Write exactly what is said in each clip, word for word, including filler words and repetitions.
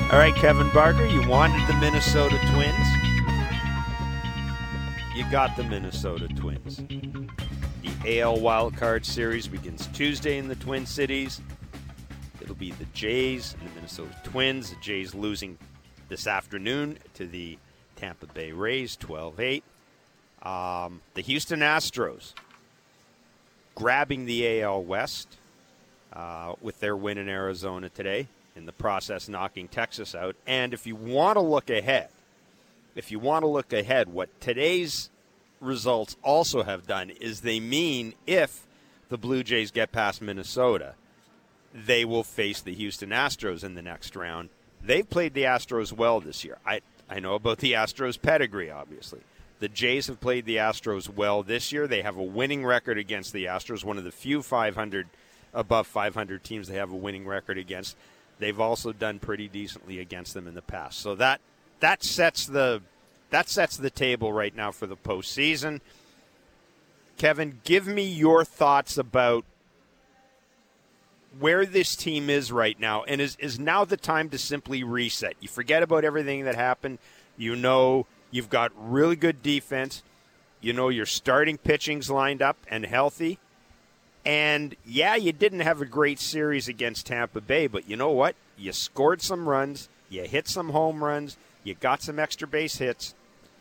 All right, Kevin Barker, you wanted the Minnesota Twins. You got the Minnesota Twins. The A L Wildcard Series begins Tuesday in the Twin Cities. It'll be the Jays and the Minnesota Twins. The Jays losing this afternoon to the Tampa Bay Rays, twelve eight. Um, the Houston Astros grabbing the A L West uh, with their win in Arizona today, in the process knocking Texas out. And if you want to look ahead, if you want to look ahead, what today's results also have done is they mean if the Blue Jays get past Minnesota, they will face the Houston Astros in the next round. They've played the Astros well this year. I, I know about the Astros pedigree, obviously. The Jays have played the Astros well this year. They have a winning record against the Astros, one of the few five hundred, above five hundred teams they have a winning record against. They've also done pretty decently against them in the past. So that that sets the that sets the table right now for the postseason. Kevin, give me your thoughts about where this team is right now, and is, is now the time to simply reset. You forget about everything that happened. You know you've got really good defense. You know your starting pitching's lined up and healthy. And, yeah, you didn't have a great series against Tampa Bay, but you know what? You scored some runs. You hit some home runs. You got some extra base hits.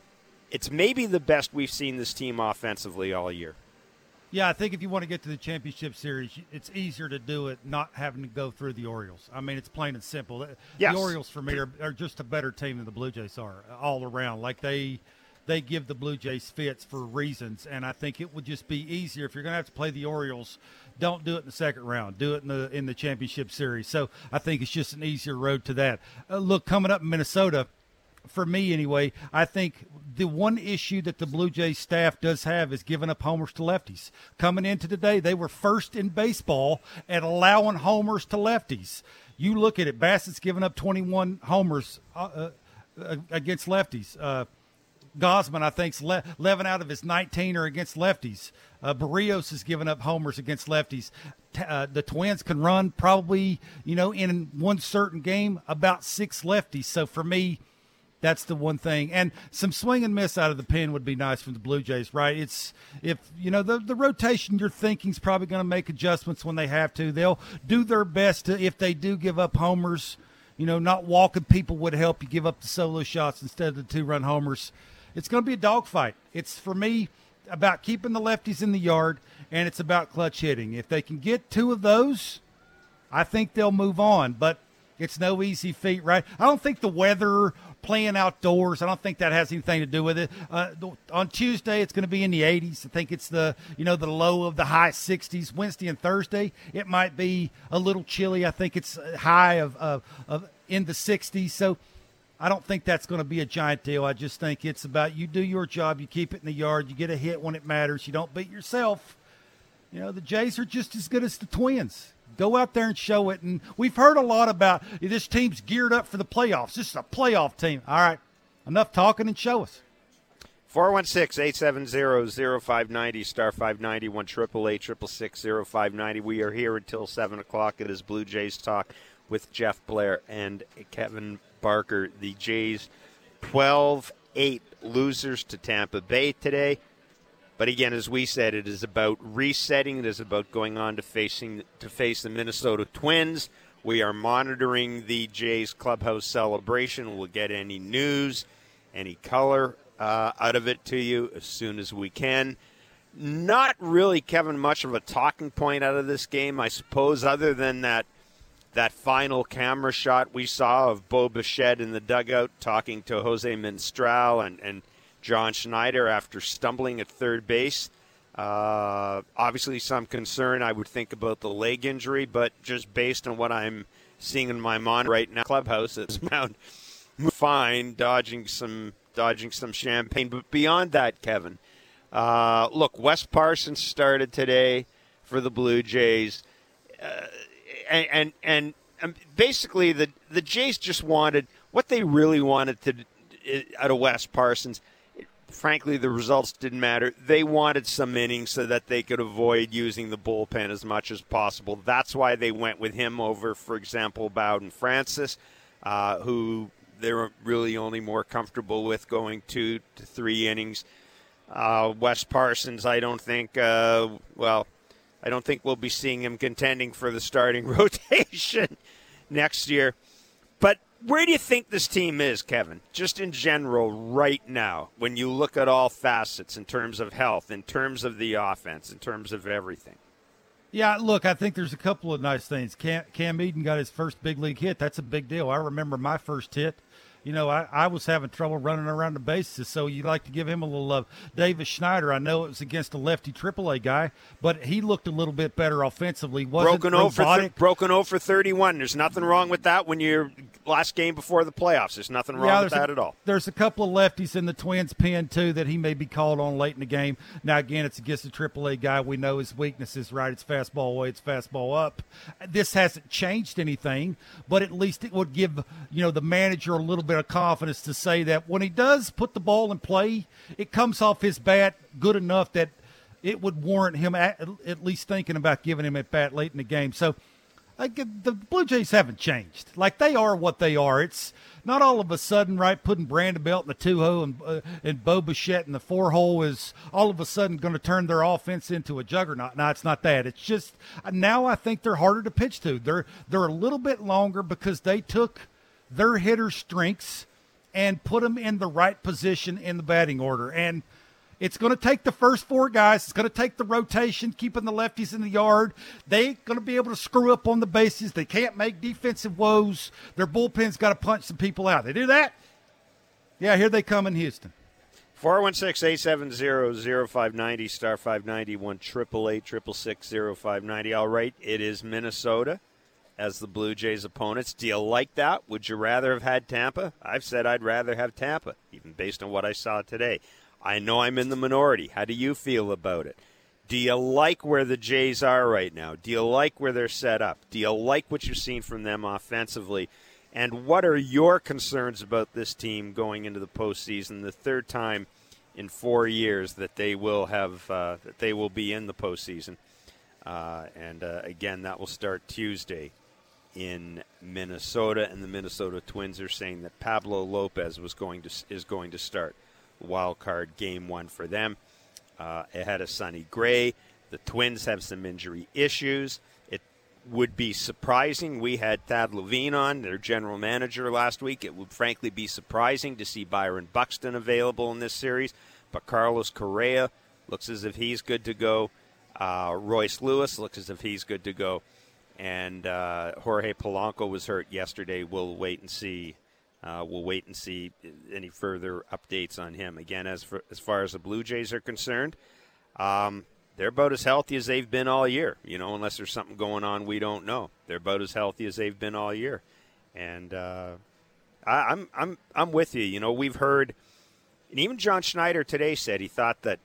It's maybe the best we've seen this team offensively all year. Yeah, I think if you want to get to the championship series, it's easier to do it not having to go through the Orioles. I mean, it's plain and simple. Yes. The Orioles, for me, are, are just a better team than the Blue Jays are all around. Like, they they give the Blue Jays fits for reasons, and I think it would just be easier. If you're going to have to play the Orioles, don't do it in the second round. Do it in the in the championship series. So I think it's just an easier road to that. Uh, look, coming up in Minnesota, for me anyway, I think the one issue that the Blue Jays staff does have is giving up homers to lefties. Coming into today, they were first in baseball at allowing homers to lefties. You look at it, Bassett's given up twenty-one homers uh, uh, against lefties. Uh, Gosman, I think, is eleven out of his nineteen are against lefties. Uh, Barrios has given up homers against lefties. T- uh, the Twins can run probably, you know, in one certain game about six lefties. So for me, that's the one thing. And some swing and miss out of the pen would be nice from the Blue Jays, right? It's, if, you know, the, the rotation you're thinking is probably going to make adjustments when they have to. They'll do their best to, if they do give up homers, you know, not walking people would help you give up the solo shots instead of the two-run homers. It's going to be a dogfight. It's, for me, about keeping the lefties in the yard, and it's about clutch hitting. If they can get two of those, I think they'll move on. But it's no easy feat, right? I don't think the weather, playing outdoors, I don't think that has anything to do with it. Uh, on Tuesday, it's going to be in the eighties. I think it's the, you know, the low of the high sixties. Wednesday and Thursday, it might be a little chilly. I think it's high of, of, of in the sixties. So I don't think that's going to be a giant deal. I just think it's about you do your job, you keep it in the yard, you get a hit when it matters, you don't beat yourself. You know, the Jays are just as good as the Twins. Go out there and show it. And we've heard a lot about this team's geared up for the playoffs. This is a playoff team. All right, enough talking and show us. four one six, eight seven zero, zero five nine zero, star five ninety, one eight eight eight, six six six, zero five nine zero. We are here until seven o'clock. It is Blue Jays Talk with Jeff Blair and Kevin Barker. The Jays twelve eight losers to Tampa Bay today. But again, as we said, it is about resetting. It is about going on to facing to face the Minnesota Twins. We are monitoring the Jays clubhouse celebration. We'll get any news, any color uh, out of it to you as soon as we can. Not really, Kevin, much of a talking point out of this game, I suppose, other than that that final camera shot we saw of Bo Bichette in the dugout talking to Jose Menstral and, and John Schneider after stumbling at third base. Uh, obviously some concern, I would think, about the leg injury, but just based on what I'm seeing in my monitor right now, clubhouse is fine, dodging some dodging some champagne. But beyond that, Kevin, uh, look, Wes Parsons started today for the Blue Jays, uh, and, and and and basically the the Jays just wanted what they really wanted to out of Wes Parsons. Frankly, the results didn't matter. They wanted some innings so that they could avoid using the bullpen as much as possible. That's why they went with him over, for example, Bowden Francis. uh, who they're really only more comfortable with going two to three innings. Uh, Wes Parsons, I don't think, uh, well, I don't think we'll be seeing him contending for the starting rotation next year. But where do you think this team is, Kevin, just in general right now, when you look at all facets in terms of health, in terms of the offense, in terms of everything? Yeah, look, I think there's a couple of nice things. Cam, Cam Eden got his first big league hit. That's a big deal. I remember my first hit. You know, I, I was having trouble running around the bases, so you like to give him a little love. Davis Schneider, I know it was against a lefty triple A guy, but he looked a little bit better offensively. Wasn't broken oh for robotic. th- broken oh for thirty-one. There's nothing wrong with that when you're last game before the playoffs. There's nothing wrong yeah, with that a, at all. There's a couple of lefties in the Twins pen, too, that he may be called on late in the game. Now, again, it's against a triple A guy. We know his weaknesses, right? It's fastball away, it's fastball up. This hasn't changed anything, but at least it would give, you know, the manager a little bit of confidence to say that when he does put the ball in play, it comes off his bat good enough that it would warrant him at, at least thinking about giving him at bat late in the game. So like, the Blue Jays haven't changed. Like, they are what they are. It's not all of a sudden, right, putting Brandon Belt in the two-hole and, uh, and Bo Bichette in the four-hole is all of a sudden going to turn their offense into a juggernaut. No, it's not that. It's just now I think they're harder to pitch to. They're, they're a little bit longer because they took their hitters' strengths and put them in the right position in the batting order. And it's going to take the first four guys. It's going to take the rotation, keeping the lefties in the yard. They ain't going to be able to screw up on the bases. They can't make defensive woes. Their bullpen's got to punch some people out. They do that? Yeah, here they come in Houston. four one six, eight seven zero, zero five nine zero, star five ninety, one triple eight, triple six, zero five ninety. All right, it is Minnesota as the Blue Jays' opponents. Do you like that? Would you rather have had Tampa? I've said I'd rather have Tampa, even based on what I saw today. I know I'm in the minority. How do you feel about it? Do you like where the Jays are right now? Do you like where they're set up? Do you like what you've seen from them offensively? And what are your concerns about this team going into the postseason, the third time in four years that they will have uh, that they will be in the postseason? Uh, and uh, again, that will start Tuesday in Minnesota, and the Minnesota Twins are saying that Pablo Lopez was going to is going to start wild card game one for them. Uh, ahead of Sonny Gray. The Twins have some injury issues. It would be surprising. We had Thad Levine on, their general manager, last week. It would frankly be surprising to see Byron Buxton available in this series. But Carlos Correa looks as if he's good to go. Uh, Royce Lewis looks as if he's good to go. And uh, Jorge Polanco was hurt yesterday. We'll wait and see. Uh, we'll wait and see any further updates on him. Again, as for, as far as the Blue Jays are concerned, um, they're about as healthy as they've been all year. You know, unless there's something going on we don't know, they're about as healthy as they've been all year. And uh, I, I'm I'm I'm with you. You know, we've heard, and even John Schneider today said he thought that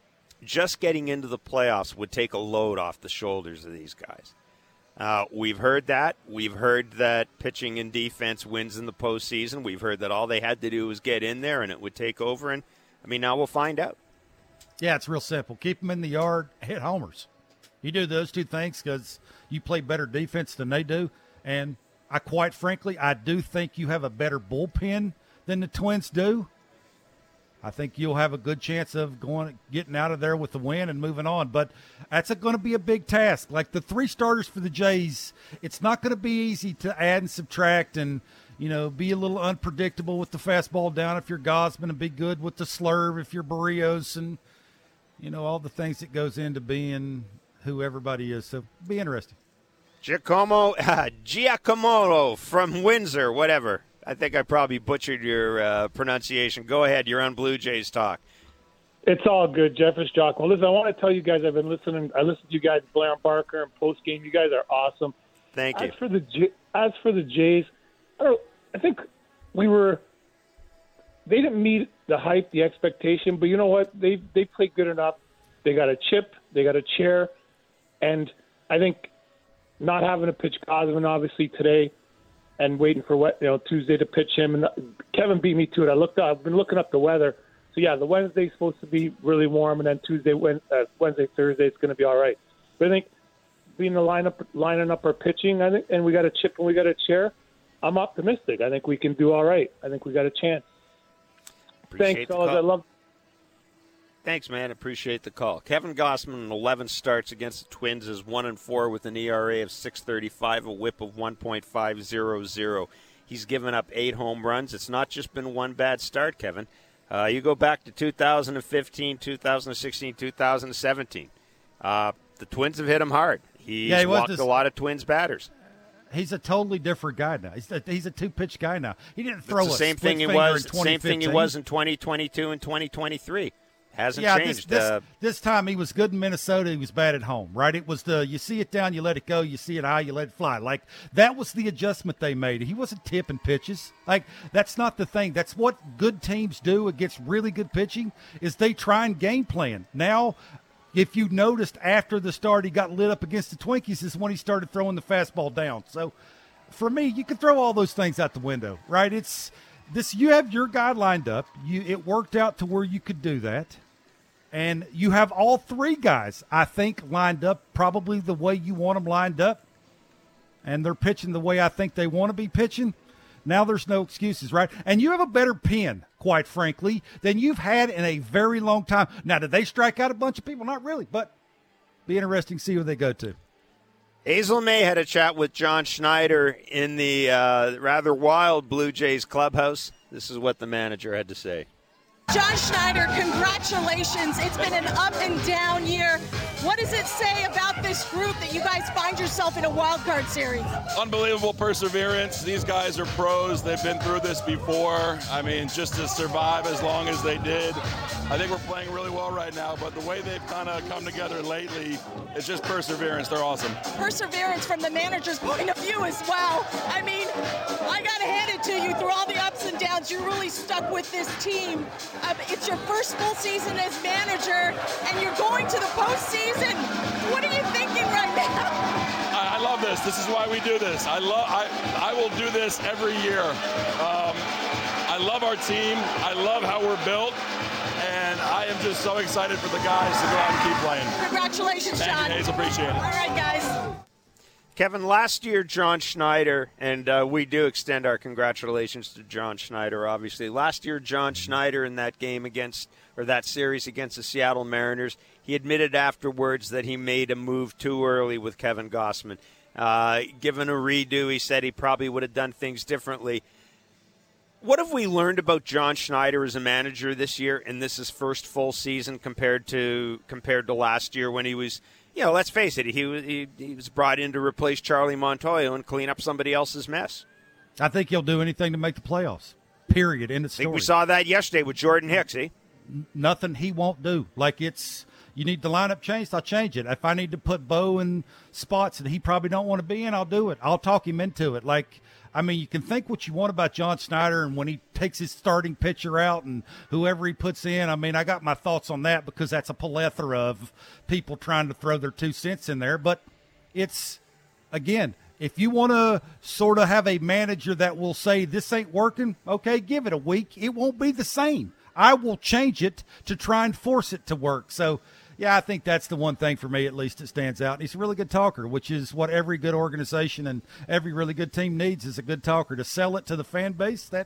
just getting into the playoffs would take a load off the shoulders of these guys. Uh, we've heard that. We've heard that pitching and defense wins in the postseason. We've heard that all they had to do was get in there and it would take over. And, I mean, now we'll find out. Yeah, it's real simple. Keep them in the yard, hit homers. You do those two things because you play better defense than they do. And I quite frankly, I do think you have a better bullpen than the Twins do. I think you'll have a good chance of going, getting out of there with the win and moving on. But that's going to be a big task. Like the three starters for the Jays, it's not going to be easy to add and subtract and, you know, be a little unpredictable with the fastball down if you're Gosman and be good with the slurve if you're Barrios and, you know, all the things that goes into being who everybody is. So be interesting. Giacomo, uh, Giacomo from Windsor, whatever. I think I probably butchered your uh, pronunciation. Go ahead. You're on Blue Jays Talk. It's all good, Jeff. It's Jock. Well, listen, I want to tell you guys I've been listening. I listened to you guys, Blair and Barker, and post game. You guys are awesome. Thank you. As for the as for the Jays, I don't. I think we were. They didn't meet the hype, the expectation, but you know what? They they played good enough. They got a chip. They got a chair, and I think not having to pitch Gosman obviously today. And waiting for what you know Tuesday to pitch him. And Kevin beat me to it. I looked up. I've been looking up the weather. So yeah, the Wednesday's supposed to be really warm, and then Tuesday, Wednesday, Wednesday Thursday, it's going to be all right. But I think being the lineup, lining up our pitching, I think, and we got a chip and we got a chair. I'm optimistic. I think we can do all right. I think we got a chance. Appreciate Thanks, the fellas. call. I love. Thanks, man. Appreciate the call. Kevin Gossman, in eleven starts against the Twins, is one and four with an E R A of six thirty-five, a WHIP of one point five oh. He's given up eight home runs. It's not just been one bad start, Kevin. Uh, you go back to two thousand fifteen, two thousand sixteen, two thousand seventeen. Uh, the Twins have hit him hard. He's yeah, he walked this, a lot of Twins batters. He's a totally different guy now. He's a, he's a two-pitch guy now. He didn't throw it's the a same split thing he finger was. in Same thing he was in twenty twenty-two and twenty twenty-three. Hasn't yeah, changed. This, this, uh, this time he was good in Minnesota. He was bad at home, right? It was the you see it down, you let it go. You see it high, you let it fly. Like, that was the adjustment they made. He wasn't tipping pitches. Like, that's not the thing. That's what good teams do against really good pitching is they try and game plan. Now, if you noticed after the start he got lit up against the Twinkies is when he started throwing the fastball down. So, for me, you can throw all those things out the window, right? It's this. You have your guy lined up. You it worked out to where you could do that. And you have all three guys, I think, lined up probably the way you want them lined up. And they're pitching the way I think they want to be pitching. Now there's no excuses, right? And you have a better pen, quite frankly, than you've had in a very long time. Now, did they strike out a bunch of people? Not really, but be interesting to see who they go to. Hazel May had a chat with John Schneider in the uh, rather wild Blue Jays clubhouse. This is what the manager had to say. John Schneider, congratulations. It's been an up and down year. What does it say about this group that you guys find yourself in a wild card series? Unbelievable perseverance. These guys are pros. They've been through this before. I mean, just to survive as long as they did. I think we're playing really well right now, but the way they've kind of come together lately, it's just perseverance. They're awesome. Perseverance from the manager's point of view as well. I mean, I got to hand it to you. Through all the ups and downs, you really stuck with this team. Uh, it's your first full season as manager, and you're going to the postseason. What are you thinking right now? I, I love this. This is why we do this. I love. I I will do this every year. Um, I love our team. I love how we're built, and I am just so excited for the guys to go out and keep playing. Congratulations, Thank John. you, Hayes. Appreciate it. All right, guys. Kevin, last year, John Schneider, and uh, we do extend our congratulations to John Schneider, obviously. Last year, John Schneider in that game against, or that series against the Seattle Mariners, he admitted afterwards that he made a move too early with Kevin Gossman. Uh, given a redo, he said he probably would have done things differently. What have we learned about John Schneider as a manager this year, and this is his first full season compared to compared to last year when he was, you know, let's face it, he was he, he was brought in to replace Charlie Montoyo and clean up somebody else's mess. I think he'll do anything to make the playoffs. Period. End of story. I think we saw that yesterday with Jordan Hicks, eh? Nothing he won't do. Like, it's you need the lineup changed, I'll change it. If I need to put Bo in spots that he probably don't want to be in, I'll do it. I'll talk him into it. Like, I mean, you can think what you want about John Schneider and when he takes his starting pitcher out and whoever he puts in. I mean, I got my thoughts on that because that's a plethora of people trying to throw their two cents in there. But it's, again, if you want to sort of have a manager that will say this ain't working, okay, give it a week. It won't be the same. I will change it to try and force it to work. So, yeah, I think that's the one thing for me, at least, that stands out. And he's a really good talker, which is what every good organization and every really good team needs is a good talker to sell it to the fan base that,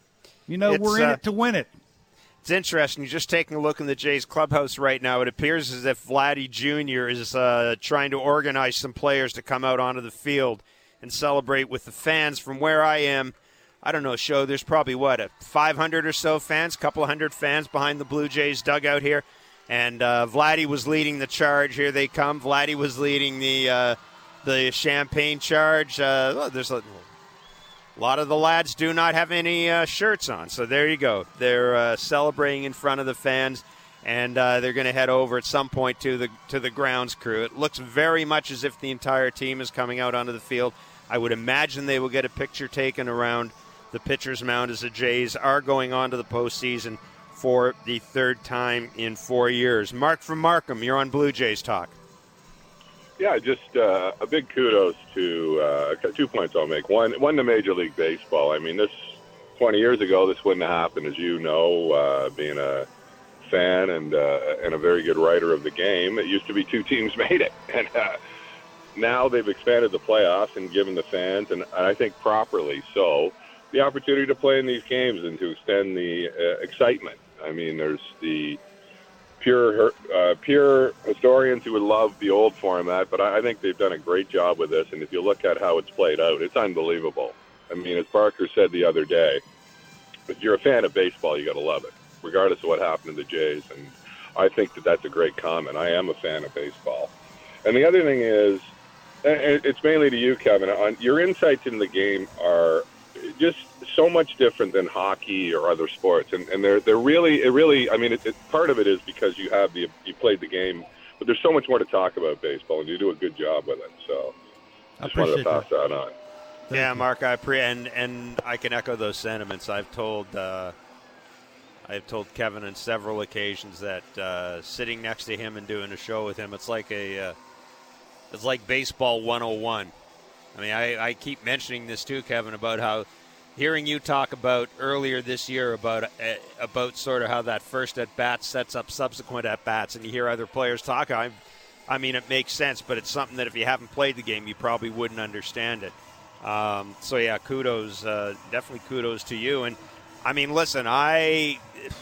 you know, It's, we're in uh, it to win it. It's interesting. You're just taking a look in the Jays clubhouse right now. It appears as if Vladdy Junior is uh, trying to organize some players to come out onto the field and celebrate with the fans. From where I am, I don't know, Show, there's probably, what, a five hundred or so fans, couple of hundred fans behind the Blue Jays dugout here. And uh, Vladdy was leading the charge. Here they come. Vladdy was leading the uh, the champagne charge. Uh, well, there's a, a lot of the lads do not have any uh, shirts on. So there you go. They're uh, celebrating in front of the fans, and uh, they're going to head over at some point to the to the grounds crew. It looks very much as if the entire team is coming out onto the field. I would imagine they will get a picture taken around the pitcher's mound as the Jays are going on to the postseason for the third time in four years. Mark from Markham, you're on Blue Jays Talk. Yeah, just uh, a big kudos to uh, two points I'll make. One, one to Major League Baseball. I mean, this twenty years ago, this wouldn't have happened, as you know, uh, being a fan and uh, and a very good writer of the game. It used to be two teams made it, and uh, now they've expanded the playoffs and given the fans, and I think properly so, the opportunity to play in these games and to extend the uh, excitement. I mean, there's the pure uh, pure historians who would love the old format, but I, I think they've done a great job with this, and if you look at how it's played out, it's unbelievable. I mean, as Parker said the other day, if you're a fan of baseball, you got to love it, regardless of what happened to the Jays, and I think that that's a great comment. I am a fan of baseball. And the other thing is, and it's mainly to you, Kevin, on your insights into the game are just so much different than hockey or other sports, and, and they're they're really it really I mean it, it, part of it is because you have the you played the game, but there's so much more to talk about baseball, and you do a good job with it. So I just wanted to pass that, that on. Thank yeah, you. Mark, I pre and and I can echo those sentiments. I've told uh, I've told Kevin on several occasions that uh, sitting next to him and doing a show with him, it's like a uh, it's like baseball one oh one. I mean, I, I keep mentioning this too, Kevin, about how hearing you talk about earlier this year about uh, about sort of how that first at bat sets up subsequent at bats, and you hear other players talk. I, I mean, it makes sense, but it's something that if you haven't played the game, you probably wouldn't understand it. Um, so yeah, kudos, uh, definitely kudos to you. And I mean, listen, I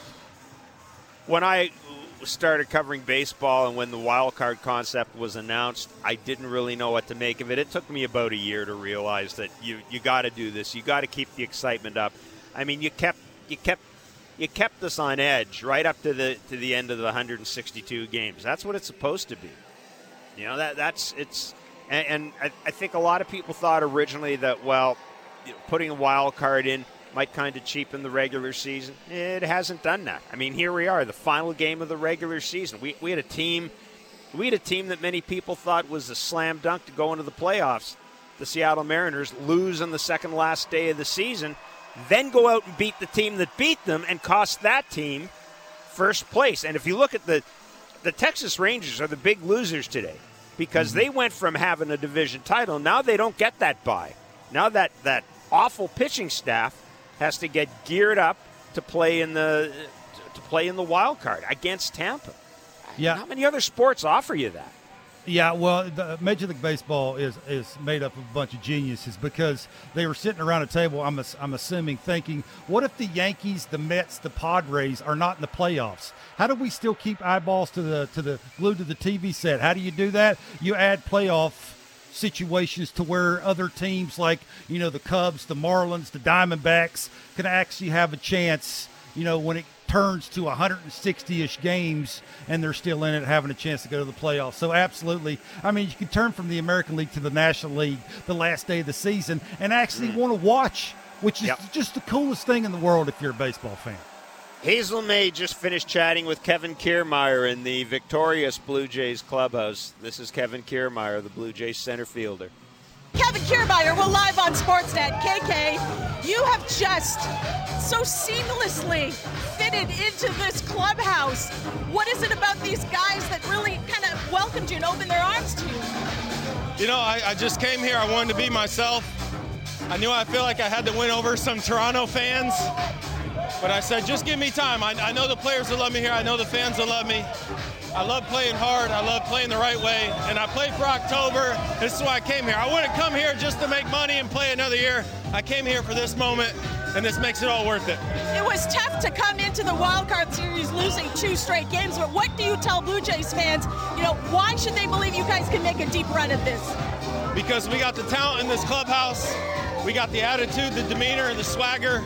when I started covering baseball and when the wild card concept was announced, I didn't really know what to make of it. It took me about a year to realize that you you got to do this. You got to keep the excitement up. I mean, you kept you kept you kept us on edge right up to the to the end of the one hundred sixty-two games. That's what it's supposed to be. You know, that that's it's. And, and I, I think a lot of people thought originally that, well, you know, putting a wild card in might kind of cheapen the regular season. It hasn't done that. I mean, here we are, the final game of the regular season. We we had a team, we had a team that many people thought was a slam dunk to go into the playoffs. The Seattle Mariners lose on the second last day of the season, then go out and beat the team that beat them and cost that team first place. And if you look at the the Texas Rangers are the big losers today, because they went from having a division title. Now they don't get that bye. Now that, that awful pitching staff has to get geared up to play in the to play in the wild card against Tampa. Yeah. How many other sports offer you that? Yeah, well, the Major League Baseball is, is made up of a bunch of geniuses because they were sitting around a table, I'm, I'm assuming, thinking, what if the Yankees, the Mets, the Padres are not in the playoffs? How do we still keep eyeballs to the to the glued to the T V set? How do you do that? You add playoff situations to where other teams like, you know, the Cubs, the Marlins, the Diamondbacks can actually have a chance, you know, when it turns to one hundred sixty-ish games and they're still in it, having a chance to go to the playoffs. So absolutely, I mean, you can turn from the American League to the National League the last day of the season and actually mm. want to watch, which is yep. just the coolest thing in the world if you're a baseball fan. Hazel May just finished chatting with Kevin Kiermaier in the victorious Blue Jays clubhouse. This is Kevin Kiermaier, the Blue Jays center fielder. Kevin Kiermaier, we're live on Sportsnet. K K, you have just so seamlessly fitted into this clubhouse. What is it about these guys that really kind of welcomed you and opened their arms to you? You know, I, I just came here. I wanted to be myself. I knew I feel like I had to win over some Toronto fans. But I said, just give me time. I, I know the players will love me here. I know the fans will love me. I love playing hard. I love playing the right way. And I played for October. This is why I came here. I wouldn't come here just to make money and play another year. I came here for this moment, and this makes it all worth it. It was tough to come into the Wild Card Series losing two straight games, but what do you tell Blue Jays fans? You know, why should they believe you guys can make a deep run at this? Because we got the talent in this clubhouse. We got the attitude, the demeanor, the swagger.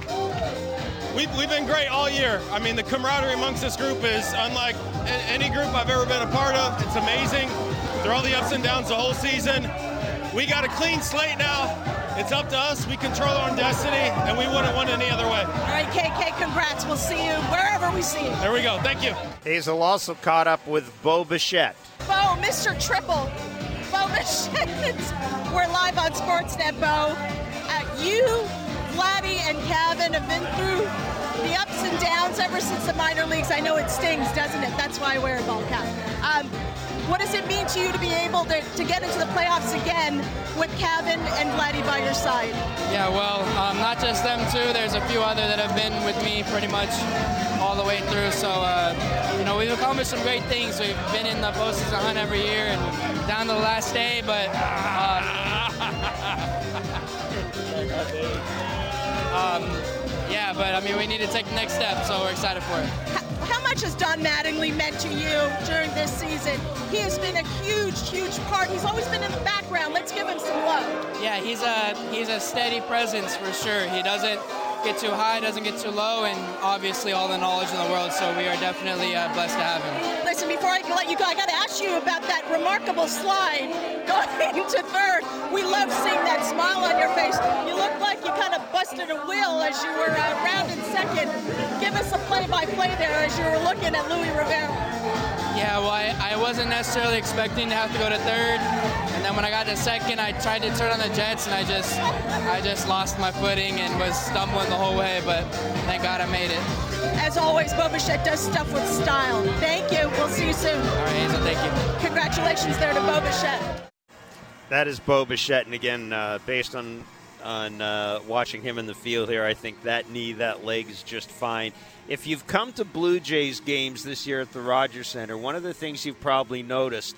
We've, we've been great all year. I mean, the camaraderie amongst this group is unlike any group I've ever been a part of. It's amazing. Through all the ups and downs the whole season. We got a clean slate now. It's up to us. We control our own destiny, and we wouldn't want any other way. All right, K K, congrats. We'll see you wherever we see you. There we go. Thank you. Hazel also caught up with Bo Bichette. Bo, Mister Triple. Bo Bichette. We're live on Sportsnet, Bo. Uh, you, Vladdy, and Kevin have been through the ups and downs ever since the minor leagues. I know it stings, doesn't it? That's why I wear a ball cap. Um, What does it mean to you to be able to, to get into the playoffs again with Kevin and Vladdy by your side? Yeah, well, um, not just them two. There's a few other that have been with me pretty much all the way through. So, uh, you know, we've accomplished some great things. We've been in the postseason hunt every year and down to the last day, but uh, um, yeah, but I mean, we need to take the next step, so we're excited for it. How much has Don Mattingly meant to you during this season? He has been a huge, huge part. He's always been in the background. Let's give him some love. Yeah, he's a he's a steady presence for sure. He doesn't get too high, doesn't get too low, and obviously all the knowledge in the world, so we are definitely uh, blessed to have him. Listen, before I let you go, I got to ask you about that remarkable slide going to third. We love seeing that smile on your face. You look like you kind of busted a wheel as you were uh, round in second. Give us a play-by-play there as you were looking at Louis Rivera. Yeah, well, I, I wasn't necessarily expecting to have to go to third, and then when I got to second, I tried to turn on the jets, and I just, I just lost my footing and was stumbling the whole way. But thank God I made it. As always, Bo Bichette does stuff with style. Thank you. We'll see you soon. All right, Hazel, thank you. Congratulations there to Bo Bichette. That is Bo Bichette, and again, uh, based on on uh, watching him in the field here, I think that knee, that leg is just fine. If you've come to Blue Jays games this year at the Rogers Center, one of the things you've probably noticed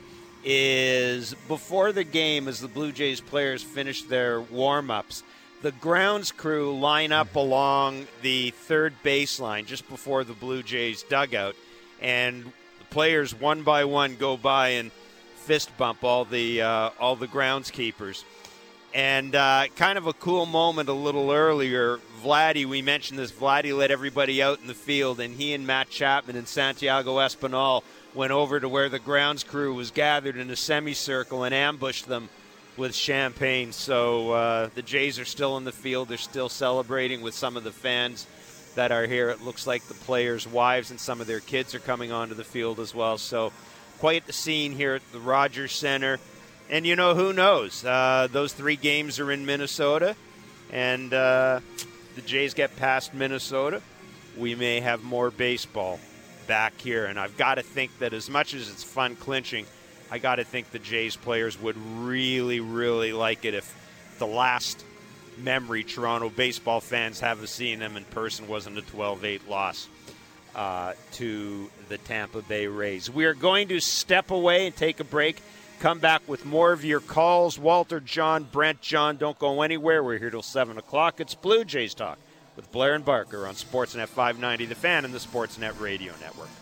is before the game, as the Blue Jays players finish their warm-ups, the grounds crew line up along the third baseline just before the Blue Jays dugout, and the players one by one go by and fist bump all the uh, all the groundskeepers. And uh, kind of a cool moment a little earlier, Vladdy, we mentioned this, Vladdy let everybody out in the field, and he and Matt Chapman and Santiago Espinal went over to where the grounds crew was gathered in a semicircle and ambushed them with champagne. So uh, the Jays are still in the field. They're still celebrating with some of the fans that are here. It looks like the players' wives and some of their kids are coming onto the field as well. So quite the scene here at the Rogers Center. And, you know, who knows? Uh, those three games are in Minnesota, and uh, the Jays get past Minnesota. We may have more baseball back here. And I've got to think that as much as it's fun clinching, I got to think the Jays players would really, really like it if the last memory Toronto baseball fans have of seeing them in person wasn't a twelve eight loss uh, to the Tampa Bay Rays. We are going to step away and take a break. Come back with more of your calls. Walter, John, Brent, John, don't go anywhere. We're here till seven o'clock. It's Blue Jays Talk with Blair and Barker on Sportsnet five ninety, The Fan, and the Sportsnet Radio Network.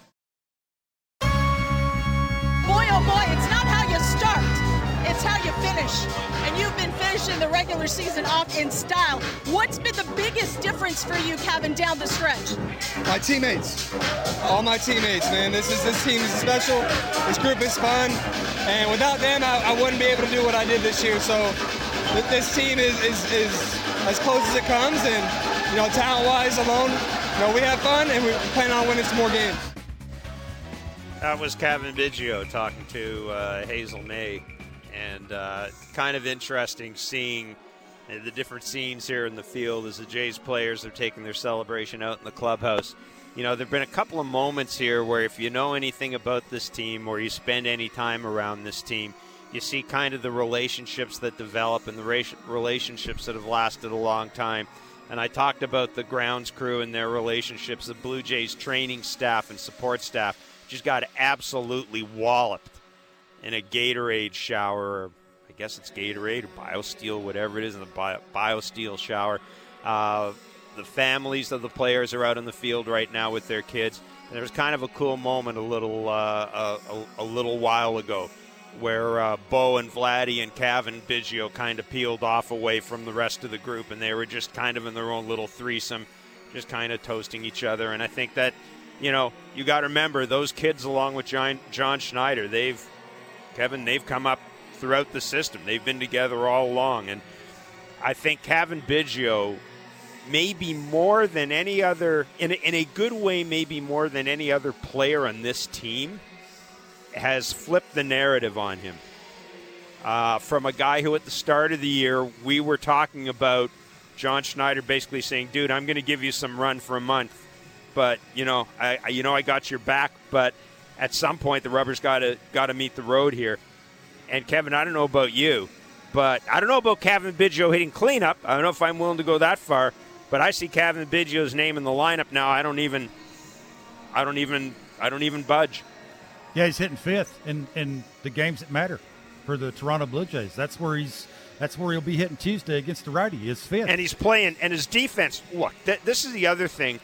Boy, oh boy, it's not how you start, it's how you finish. And you've been finishing the regular season off in style. What's been the biggest difference for you, Kevin, down the stretch? My teammates. All my teammates, man. This is this team is special. This group is fun. And without them, I, I wouldn't be able to do what I did this year. So th- this team is, is, is as close as it comes. And, you know, talent-wise alone, you know, we have fun, and we plan on winning some more games. That was Kevin Biggio talking to uh, Hazel May. And uh, kind of interesting seeing the different scenes here in the field as the Jays players are taking their celebration out in the clubhouse. You know, there have been a couple of moments here where if you know anything about this team or you spend any time around this team, you see kind of the relationships that develop and the relationships that have lasted a long time. And I talked about the grounds crew and their relationships. The Blue Jays training staff and support staff just got absolutely walloped in a Gatorade shower, or I guess it's Gatorade or BioSteel, whatever it is, in the Bio, BioSteel shower. Uh, the families of the players are out in the field right now with their kids. And there was kind of a cool moment a little uh, a, a, a little while ago where uh, Bo and Vladdy and Kevin Biggio kind of peeled off away from the rest of the group, and they were just kind of in their own little threesome, just kind of toasting each other. And I think that, you know, you got to remember those kids along with John, John Schneider, they've Kevin, they've come up throughout the system. They've been together all along. And I think Kevin Biggio, maybe more than any other, in a, in a good way, maybe more than any other player on this team, has flipped the narrative on him. Uh, from a guy who at the start of the year, we were talking about John Schneider basically saying, dude, I'm going to give you some run for a month. But, you know, I, I you know I got your back, but at some point the rubber's got to got to meet the road here. And Kevin, I don't know about you, but I don't know about Kevin Biggio hitting cleanup. I don't know if I'm willing to go that far, but I see Kevin Biggio's name in the lineup now. I don't even, I don't even, I don't even budge. Yeah, he's hitting fifth in, in the games that matter for the Toronto Blue Jays. That's where he's. That's where he'll be hitting Tuesday against the righty. Is fifth, and he's playing. And his defense. Look, th- this is the other thing.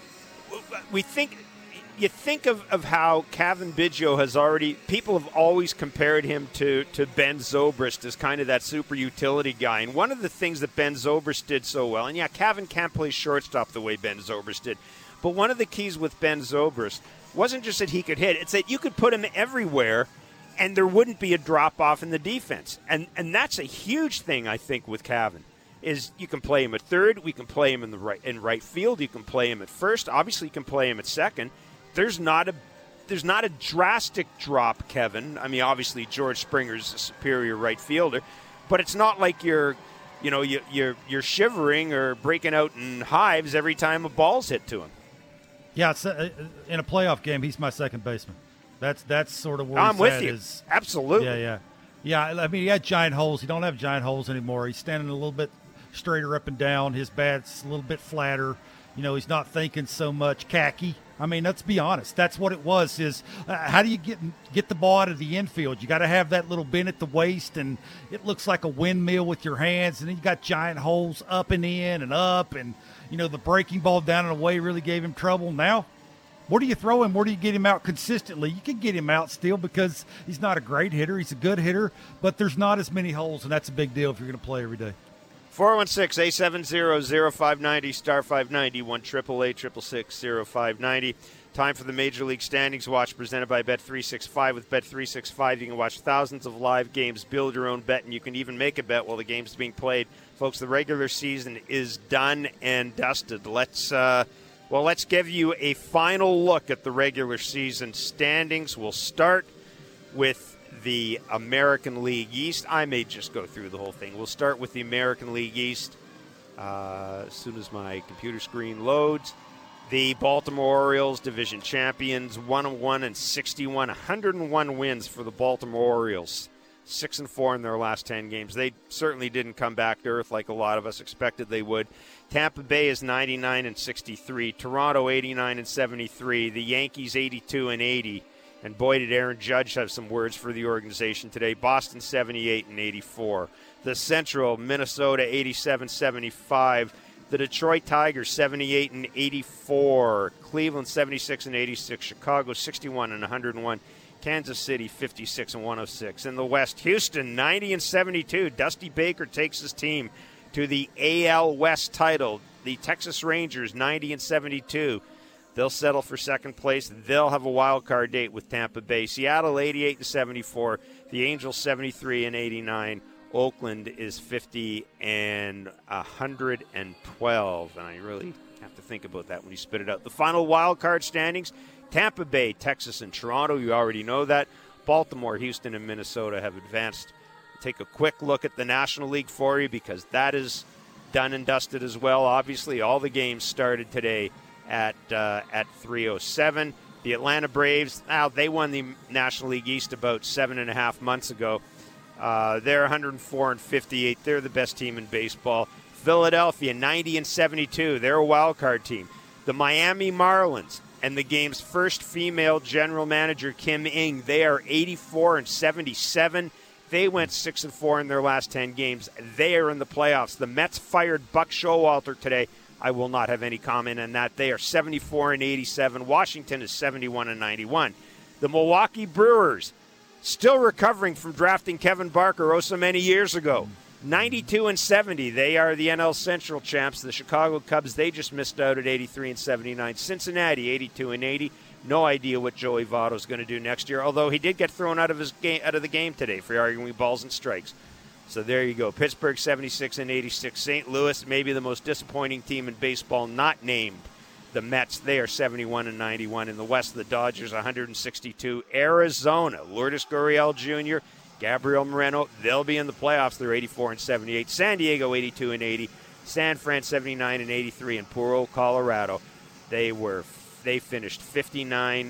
We think. You think of, of how Kevin Biggio has already – people have always compared him to, to Ben Zobrist as kind of that super utility guy. And one of the things that Ben Zobrist did so well – and, yeah, Kevin can't play shortstop the way Ben Zobrist did. But one of the keys with Ben Zobrist wasn't just that he could hit. It's that you could put him everywhere and there wouldn't be a drop-off in the defense. And and that's a huge thing, I think, with Kevin. Is you can play him at third. We can play him in the right in right field. You can play him at first. Obviously, you can play him at second. There's not a there's not a drastic drop, Kevin. I mean, obviously George Springer's a superior right fielder, but it's not like you're, you know, you, you're you're shivering or breaking out in hives every time a ball's hit to him. Yeah, it's a, in a playoff game, he's my second baseman. That's that's sort of where I'm he's with at you. Is, Absolutely. Yeah, yeah, yeah. I mean, he had giant holes. He don't have giant holes anymore. He's standing a little bit straighter up and down. His bat's a little bit flatter. You know, he's not thinking so much khaki. I mean, let's be honest. That's what it was. Is uh, how do you get get the ball out of the infield? You got to have that little bend at the waist, and it looks like a windmill with your hands. And then you got giant holes up and in and up, and you know the breaking ball down and away really gave him trouble. Now, where do you throw him? Where do you get him out consistently? You can get him out still because he's not a great hitter. He's a good hitter, but there's not as many holes, and that's a big deal if you're going to play every day. four one six, eight seven zero, zero five nine zero, star five ninety, one eight eight eight, six six six, zero five nine zero. Time for the Major League Standings Watch presented by Bet three sixty-five. With Bet three sixty-five, you can watch thousands of live games, build your own bet, and you can even make a bet while the game's being played. Folks, the regular season is done and dusted. Let's, uh, well, let's give you a final look at the regular season standings. We'll start with the American League East. I may just go through the whole thing. We'll start with the American League East uh, as soon as my computer screen loads. The Baltimore Orioles, division champions, one and one and sixty-one, one hundred one wins for the Baltimore Orioles, six and four in their last ten games. They certainly didn't come back to earth like a lot of us expected they would. Tampa Bay is ninety-nine and sixty-three, Toronto eighty-nine and seventy-three, the Yankees eighty-two and eighty. And boy, did Aaron Judge have some words for the organization today. Boston seventy-eight and eighty-four. The Central, Minnesota eighty-seven seventy-five. The Detroit Tigers seventy-eight and eighty-four. Cleveland seventy-six and eighty-six. Chicago sixty-one and one hundred one. Kansas City fifty-six and one oh six. In the West, Houston ninety and seventy-two. Dusty Baker takes his team to the A L West title. The Texas Rangers ninety and seventy-two. They'll settle for second place. They'll have a wild card date with Tampa Bay. Seattle eighty-eight and seventy-four. The Angels seventy-three and eighty-nine. Oakland is fifty and one hundred twelve. And I really have to think about that when you spit it out. The final wild card standings: Tampa Bay, Texas, and Toronto. You already know that. Baltimore, Houston, and Minnesota have advanced. Take a quick look at the National League for you because that is done and dusted as well. Obviously, all the games started today at uh, at three oh seven. The Atlanta Braves, now they won the National League East about seven and a half months ago. Uh, they're one hundred four and fifty-eight. They're the best team in baseball. Philadelphia ninety and seventy-two. They're a wild card team. The Miami Marlins and the game's first female general manager, Kim Ng, they are eighty-four and seventy-seven. They went six and four in their last ten games. They are in the playoffs. The Mets fired Buck Showalter today. I will not have any comment on that. They are seventy-four and eighty-seven. Washington is seventy-one and ninety-one. The Milwaukee Brewers, still recovering from drafting Kevin Barker oh so many years ago, ninety-two and seventy. They are the N L Central champs. The Chicago Cubs, they just missed out at eighty-three and seventy-nine. Cincinnati eighty-two and eighty. No idea what Joey Votto's going to do next year, although he did get thrown out of his game out of the game today for arguing balls and strikes. So there you go. Pittsburgh seventy-six and eighty-six. Saint Louis, maybe the most disappointing team in baseball not named. The Mets, they are seventy-one and ninety-one. In the West, the Dodgers one hundred sixty-two. Arizona, Lourdes Gurriel Junior, Gabriel Moreno, they'll be in the playoffs. They're eighty-four and seventy-eight. San Diego eighty-two and eighty. San Fran seventy-nine and eighty-three. And poor old Colorado, they were they finished fifty-nine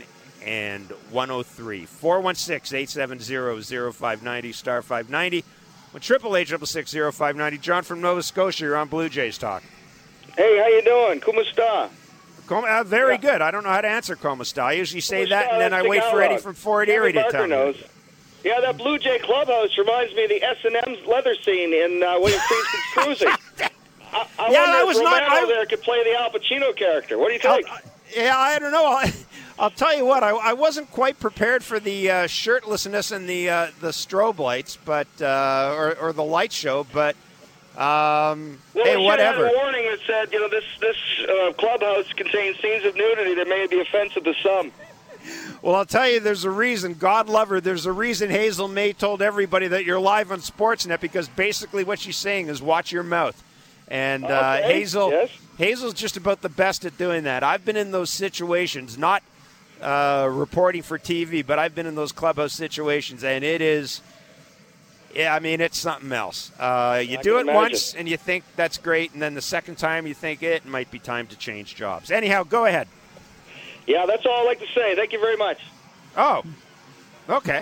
one oh three. four one six, eight seven zero, zero five nine zero, star five ninety. One triple eight triple six zero five ninety. John from Nova Scotia, you're on Blue Jays Talk. Hey, how you doing? Kumusta? Com- uh, very yeah. good. I don't know how to answer Kumusta. I usually say Kumusta, that, and then I wait for Eddie from Fort Erie to tell knows. me. Yeah, that Blue Jay clubhouse reminds me of the S and M's leather scene in uh, William Friedkin's Cruising. I, I yeah, wonder that if was Romano not. I, there could play the Al Pacino character. What do you think? I'll, yeah, I don't know. I, I'll tell you what. I, I wasn't quite prepared for the uh, shirtlessness and the uh, the strobe lights, but uh, or, or the light show. But um, well, hey, we whatever. Had a warning that said, you know, this this uh, clubhouse contains scenes of nudity that may be offensive to some. Well, I'll tell you, there's a reason. God love her. There's a reason Hazel May told everybody that you're live on Sportsnet, because basically what she's saying is watch your mouth. And uh, okay. Hazel, yes. Hazel's just about the best at doing that. I've been in those situations, not uh, reporting for T V, but I've been in those clubhouse situations, and it is, yeah, I mean, it's something else. Uh, you I do it imagine. once, and you think that's great, and then the second time you think it might be time to change jobs. Anyhow, go ahead. Yeah, that's all I'd like to say. Thank you very much. Oh, okay.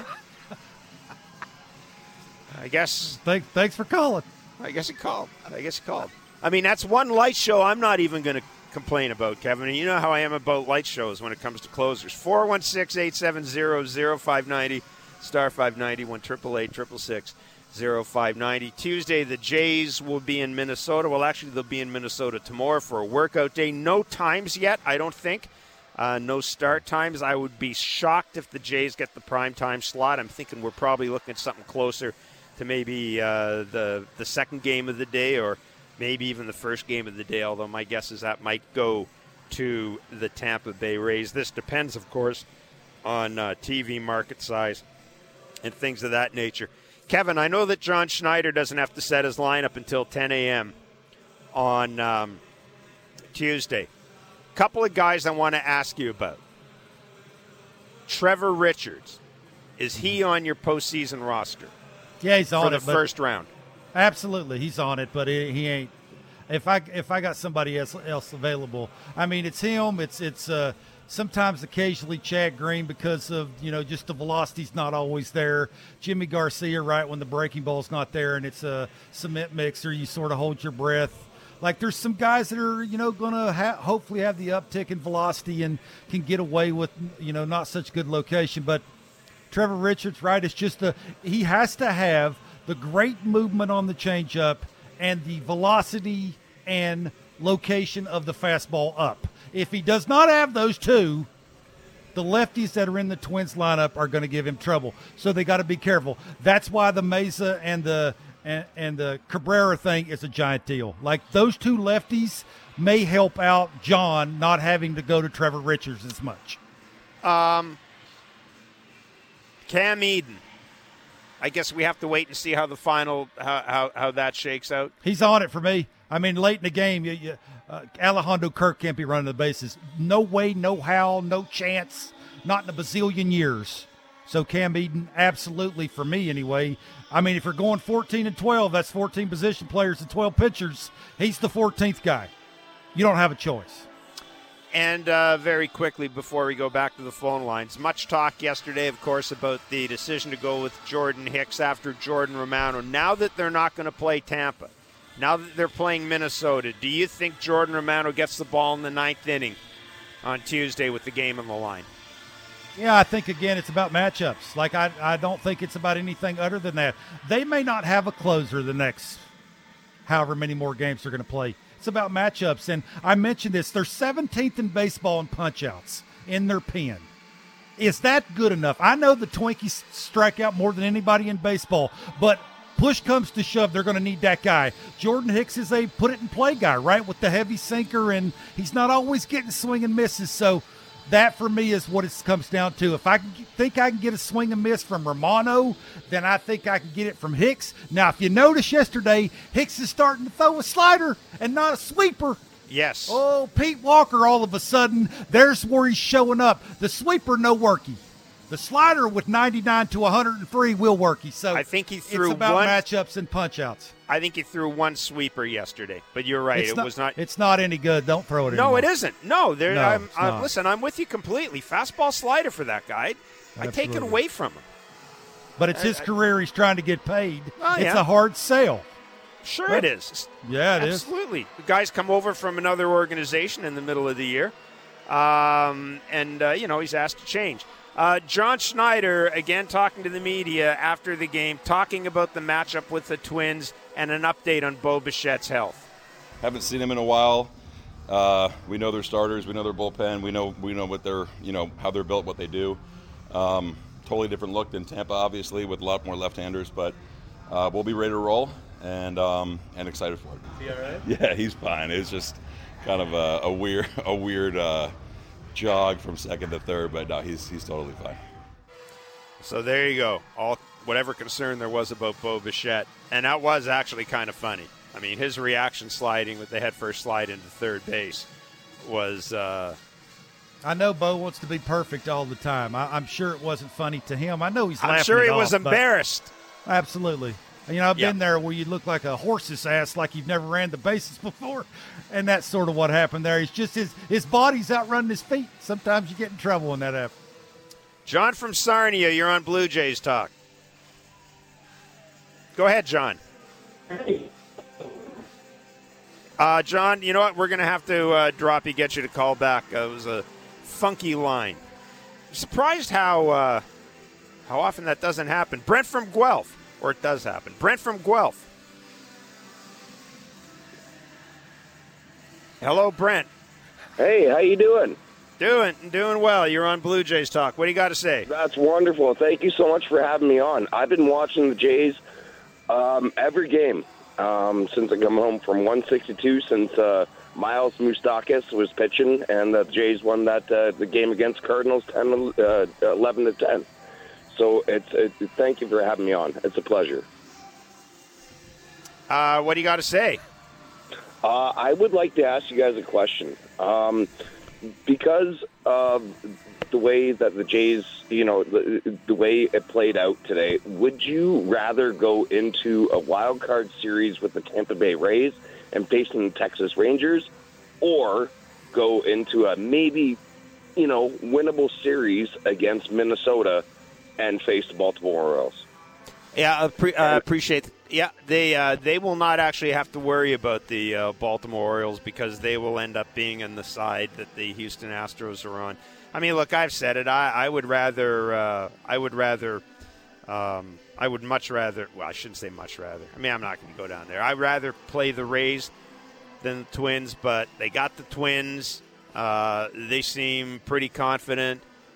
I guess. Thank, thanks for calling. I guess he called. I guess he called. I mean, that's one light show I'm not even going to complain about, Kevin. You know how I am about light shows when it comes to closers. four one six, eight seven zero, zero five nine zero, star five ninety, one triple eight, triple six, zero five nine zero. Tuesday, the Jays will be in Minnesota. Well, actually, they'll be in Minnesota tomorrow for a workout day. No times yet, I don't think. Uh, no start times. I would be shocked if the Jays get the prime time slot. I'm thinking we're probably looking at something closer to maybe uh, the the second game of the day, or maybe even the first game of the day, although my guess is that might go to the Tampa Bay Rays. This depends, of course, on uh, T V market size and things of that nature. Kevin, I know that John Schneider doesn't have to set his lineup until ten a.m. on um, Tuesday. Couple of guys I want to ask you about. Trevor Richards, is he on your postseason roster? Yeah, he's on for the it, but first round. Absolutely, he's on it, but he, he ain't. If I if I got somebody else, else available, I mean, it's him. It's it's uh, sometimes occasionally Chad Green because of you know just the velocity's not always there. Jimmy Garcia, right when the breaking ball's not there, and it's a cement mixer, you sort of hold your breath. Like there's some guys that are, you know, going to ha- hopefully have the uptick in velocity and can get away with, you know, not such good location. But Trevor Richards, right, it's just a he has to have the great movement on the changeup and the velocity and location of the fastball up. If he does not have those two, the lefties that are in the Twins lineup are going to give him trouble. So they got to be careful. That's why the Mesa and the And, and the Cabrera thing is a giant deal. Like, those two lefties may help out John not having to go to Trevor Richards as much. Um, Cam Eden. I guess we have to wait and see how the final, how, how, how that shakes out. He's on it for me. I mean, late in the game, you, you, uh, Alejandro Kirk can't be running the bases. No way, no how, no chance, not in a bazillion years. So Cam Eden, absolutely, for me anyway. I mean, if you're going fourteen and twelve, that's fourteen position players and twelve pitchers. He's the fourteenth guy. You don't have a choice. And uh, very quickly, before we go back to the phone lines, much talk yesterday, of course, about the decision to go with Jordan Hicks after Jordan Romano. Now that they're not going to play Tampa, now that they're playing Minnesota, do you think Jordan Romano gets the ball in the ninth inning on Tuesday with the game on the line? Yeah, I think, again, it's about matchups. Like, I, I don't think it's about anything other than that. They may not have a closer the next however many more games they're going to play. It's about matchups. And I mentioned this. They're seventeenth in baseball in punch-outs in their pen. Is that good enough? I know the Twinkies strike out more than anybody in baseball, but push comes to shove, they're going to need that guy. Jordan Hicks is a put-it-in-play guy, right, with the heavy sinker, and he's not always getting swing and misses. So that, for me, is what it comes down to. If I can, think I can get a swing and miss from Romano, then I think I can get it from Hicks. Now, if you notice yesterday, Hicks is starting to throw a slider and not a sweeper. Yes. Oh, Pete Walker, all of a sudden, there's where he's showing up. The sweeper, no worky. The slider with ninety-nine to one hundred three will work. So I think he threw it's about one, matchups and punch-outs. I think he threw one sweeper yesterday, but you're right. It's it not, was not. It's not any good. Don't throw it. No, anymore. it isn't. No, there. No, I'm, it's I'm, not. listen, I'm with you completely. Fastball slider for that guy. I take it Absolutely. away from him. But it's his I- I- career. He's trying to get paid. Oh, it's yeah. a hard sell. Sure, But- it is. Yeah, it is. Absolutely. The guys come over from another organization in the middle of the year, um, and uh, you know he's asked to change. Uh, John Schneider, again, talking to the media after the game, talking about the matchup with the Twins and an update on Bo Bichette's health. Haven't seen him in a while. Uh, we know their starters. We know their bullpen. We know we know what they're you know how they're built, what they do. Um, totally different look than Tampa, obviously, with a lot more left-handers. But uh, we'll be ready to roll and um, and excited for it. Is he all right? Yeah, he's fine. It's just kind of a, a weird a weird. Uh, jog from second to third, but no, he's he's totally fine. So there you go. All whatever concern there was about Bo Bichette, and that was actually kind of funny. I mean, his reaction sliding with the head first slide into third base was. Uh, I know Bo wants to be perfect all the time. I, I'm sure it wasn't funny to him. I know he's laughing I'm sure it he was off, but- embarrassed. Absolutely. You know, I've Yeah. been there where you look like a horse's ass, like you've never ran the bases before, and that's sort of what happened there. He's just his his body's outrunning his feet. Sometimes you get in trouble when that happens. John from Sarnia, you're on Blue Jays Talk. Go ahead, John. Uh, John, you know what? We're going to have to uh, drop you, get you to call back. Uh, it was a funky line. I'm surprised how uh, how often that doesn't happen. Brent from Guelph, or it does happen. Brent from Guelph. Hello, Brent. Hey, how you doing? Doing doing well. You're on Blue Jays Talk. What do you got to say? That's wonderful. Thank you so much for having me on. I've been watching the Jays um, every game um, since I come home from one sixty-two, since uh, Miles Moustakas was pitching, and the Jays won that uh, the game against Cardinals ten, uh, eleven to ten. So it's it, thank you for having me on. It's a pleasure. Uh, what do you got to say? Uh, I would like to ask you guys a question. Um, because of the way that the Jays, you know, the, the way it played out today, would you rather go into a wild card series with the Tampa Bay Rays and facing the Texas Rangers, or go into a maybe, you know, winnable series against Minnesota and face the Baltimore Orioles? Yeah, I pre- uh, appreciate. Yeah, they uh, they will not actually have to worry about the uh, Baltimore Orioles because they will end up being on the side that the Houston Astros are on. I mean, look, I've said it. I, I would rather. Uh, I would rather. Um, I would much rather. Well, I shouldn't say much rather. I mean, I'm not going to go down there. I'd rather play the Rays than the Twins, but they got the Twins. Uh, they seem pretty confident,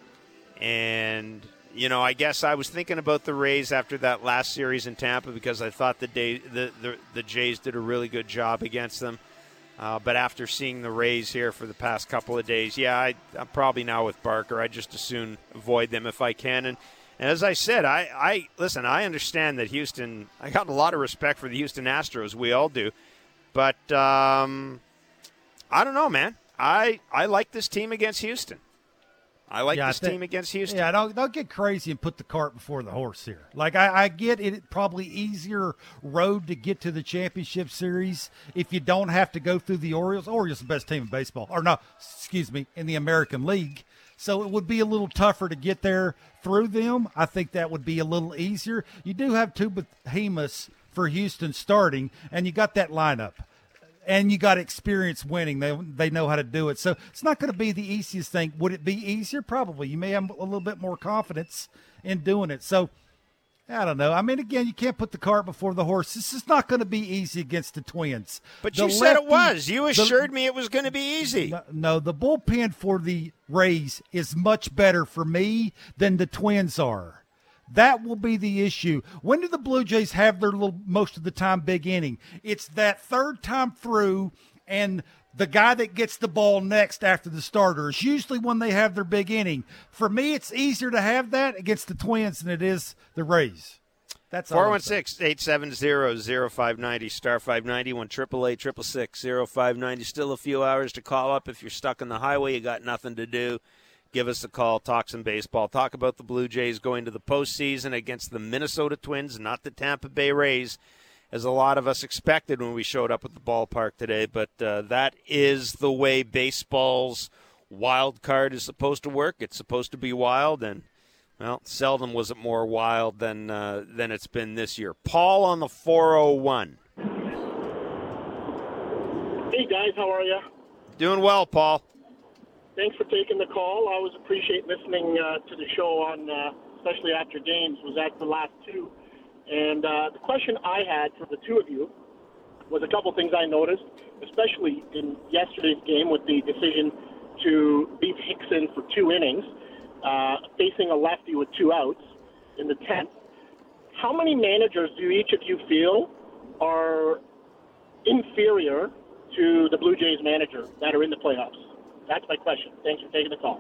and. You know, I guess I was thinking about the Rays after that last series in Tampa because I thought the day, the, the the Jays did a really good job against them. Uh, but after seeing the Rays here for the past couple of days, yeah, I, I'm probably now with Barker. I just as soon avoid them if I can. And, and as I said, I, I listen. I understand that Houston. I got a lot of respect for the Houston Astros. We all do. But um, I don't know, man. I I like this team against Houston. I like Yeah, this I think- team against Houston. Yeah, don't don't get crazy and put the cart before the horse here. Like I, I get it, probably easier road to get to the championship series if you don't have to go through the Orioles. Orioles are the best team in baseball, or no, excuse me, in the American League. So it would be a little tougher to get there through them. I think that would be a little easier. You do have two behemoths for Houston starting, and you got that lineup. And you got experience winning. They they know how to do it. So it's not going to be the easiest thing. Would it be easier? Probably. You may have a little bit more confidence in doing it. So I don't know. I mean, again, you can't put the cart before the horse. This is not going to be easy against the Twins. But The you said it lefty- was. You the- assured me it was going to be easy. No, no, the bullpen for the Rays is much better for me than the Twins are. That will be the issue. When do the Blue Jays have their little, most of the time, big inning? It's that third time through, and the guy that gets the ball next after the starter is usually when they have their big inning. For me, it's easier to have that against the Twins than it is the Rays. That's all four I'm one saying. six, eight seven zero, zero five nine zero, star five ninety, one triple eight, triple six, zero five ninety. Still a few hours to call up if you're stuck on the highway, you got nothing to do. give us a call, talk some baseball, talk about the Blue Jays going to the postseason against the Minnesota Twins, not the Tampa Bay Rays, as a lot of us expected when we showed up at the ballpark today. But uh, that is the way baseball's wild card is supposed to work. It's supposed to be wild, and, well, seldom was it more wild than uh, than it's been this year. Paul on the four oh one. Hey, guys, how are you? Doing well, Paul. Thanks for taking the call. I always appreciate listening uh, to the show, on, uh, especially after games. Was at the last two. And uh, the question I had for the two of you was a couple things I noticed, especially in yesterday's game with the decision to leave Hickson for two innings, uh, facing a lefty with two outs in the tenth. How many managers do each of you feel are inferior to the Blue Jays manager that are in the playoffs? That's my question. Thanks for taking the call.